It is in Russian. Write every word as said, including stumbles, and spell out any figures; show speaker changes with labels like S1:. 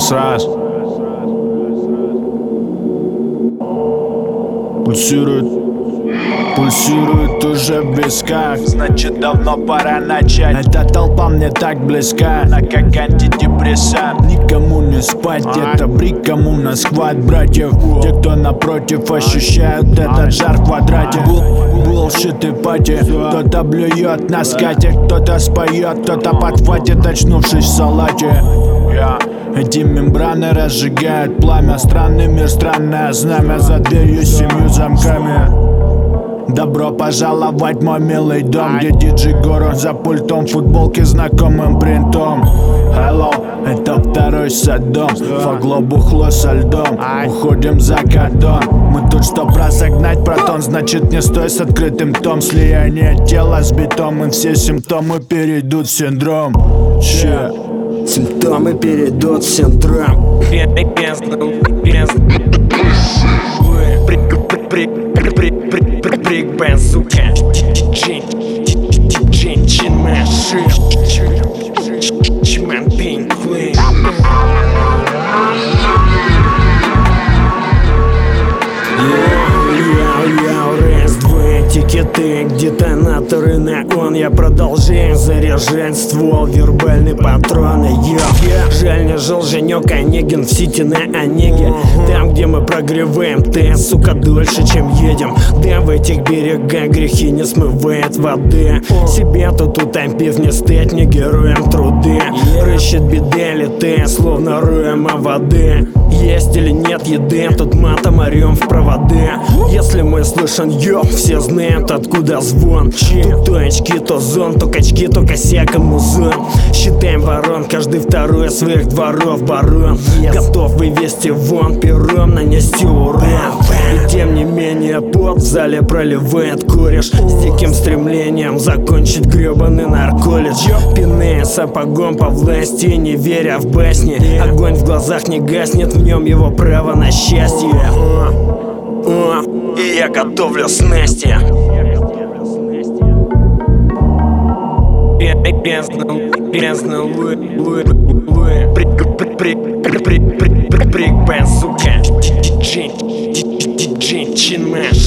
S1: раз, раз. Пульсирует, пульсирует уже в висках.
S2: Значит, давно пора начать.
S1: Эта толпа мне так близка,
S2: она как антидепрессант.
S1: Никому не спать, это брик, кому на схват братьев. Те, кто напротив, ощущают этот жар в квадрате. Булшит и пати, кто-то блюет на скате, кто-то споет, кто-то подхватит, очнувшись в салате. Эти мембраны разжигают пламя. Странный мир, странное знамя, за дверью семью замками. Добро пожаловать в мой милый дом, где диджей Горо за пультом, футболки знакомым принтом. Hello, это второй Содом, фагло бухло со льдом, уходим за кордон. Мы тут, чтоб разогнать протон, значит не стой с открытым том. Слияние тела с битом, и все симптомы перейдут в синдром. Че?
S3: Симптомы перейдут в синдром.
S4: Брик бензука, женщина Чман Пинквей.
S3: Тикеты, детонаторы на он. Я продолжаю заряжать ствол, вербальные патроны. Йо, жаль, не жил Женек Онегин в Сити на Онеге. Там, где мы прогреваем тест, сука, дольше, чем едем. Да, в этих берегах грехи не смывает воды. Себя тут утопив, не стать не героем труды. Рыщет беда, летая, словно роем о воды. Есть или нет еды, тут матом орем в проводы. Если мы слышен, йо, все знают, откуда звон. Тут то очки, то зон, то качки, то косяк и музон. Считаем ворон, каждый второй своих дворов барон. Готов вывести вон, пером нанести урон. И тем не менее пот в зале проливает кореш, с диким стремлением закончить гребаный нарколледж. Пиная сапогом по власти, не веря в басни. Огонь в глазах не гаснет, в нем его право на счастье. О, и я готовлю снасти.
S4: Бездна, луи, луи, луи. Брик бензука, женщина